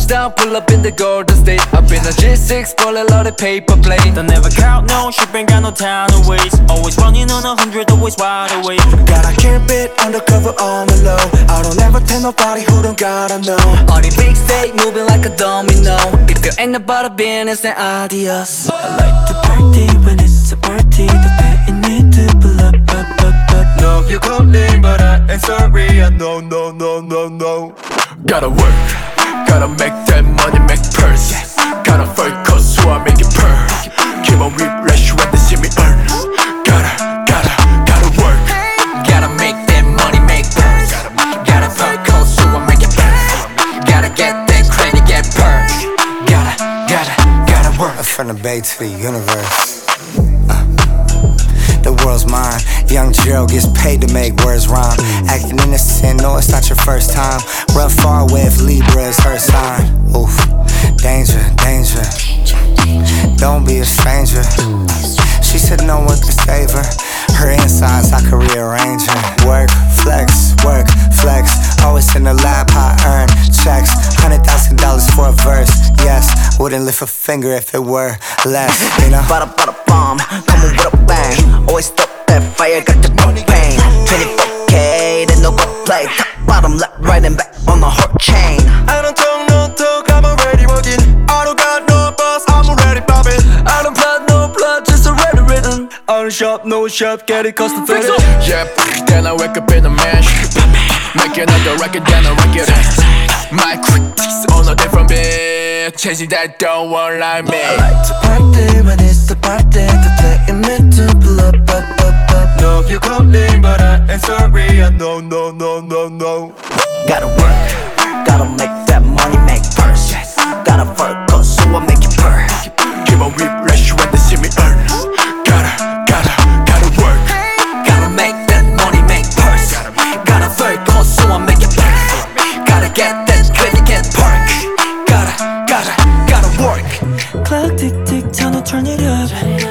touchdown, pull up in the Golden State. Up in a G6, pull a lot of paper plane. Don't never count, no shipping, got no time to waste. Always running on 100, always wide awake. Gotta keep it undercover on the low. I don't ever tell nobody who don't gotta know. On the big stage, moving like a domino. If there ain't about a business, then adios. I like to party when it's a party. The pain need to pull up. No, you're calling, but I ain't sorry. I know, no. Gotta work, gotta make that money, make purse. Gotta focus, so I make it purr. Keep on refresh when they see me earn. Gotta work. Gotta make that money, make purse. Gotta focus, so I make it purr. Gotta get that credit, get perk. Gotta work. From the bay to the universe. The world's mine. Young Gerald gets paid to make words rhyme. Acting innocent, no, it's not your first time. Run far away if Libra is her sign. Oof, danger. Don't be a stranger. She said no one can save her. Her insides, I could rearrange her. Work, flex. Always in the lab, I earn checks. $100,000 for a verse. Yes, wouldn't lift a finger if it were less. You know. Bada bomb, coming with a bang. Always stop that fire, got the propane. 24K, then no go play. Top, bottom, left, right, and back on the hot chain. I don't talk, no talk, I'm already working. I don't got no boss, I'm already popping. I don't plot, no plot, just already written. I don't shop, no shop, get it custom fitted. Yeah, then I wake up in a mansion. Making another record, then I wreck it. My critics on a different beat. Chasing that don't want like me. I like to party when it's the party. The pain need to pull up. No, you're calling, but I ain't sorry. I know. Gotta work, gotta make that money, make purse. Gotta focus, so I make it purr. Keep on refresh when they see me earn. Gotta work. Gotta make that money, make purse. Gotta focus, so I make it purr. Gotta get that credit, get perk. Gotta work. Clock tick, turn it up.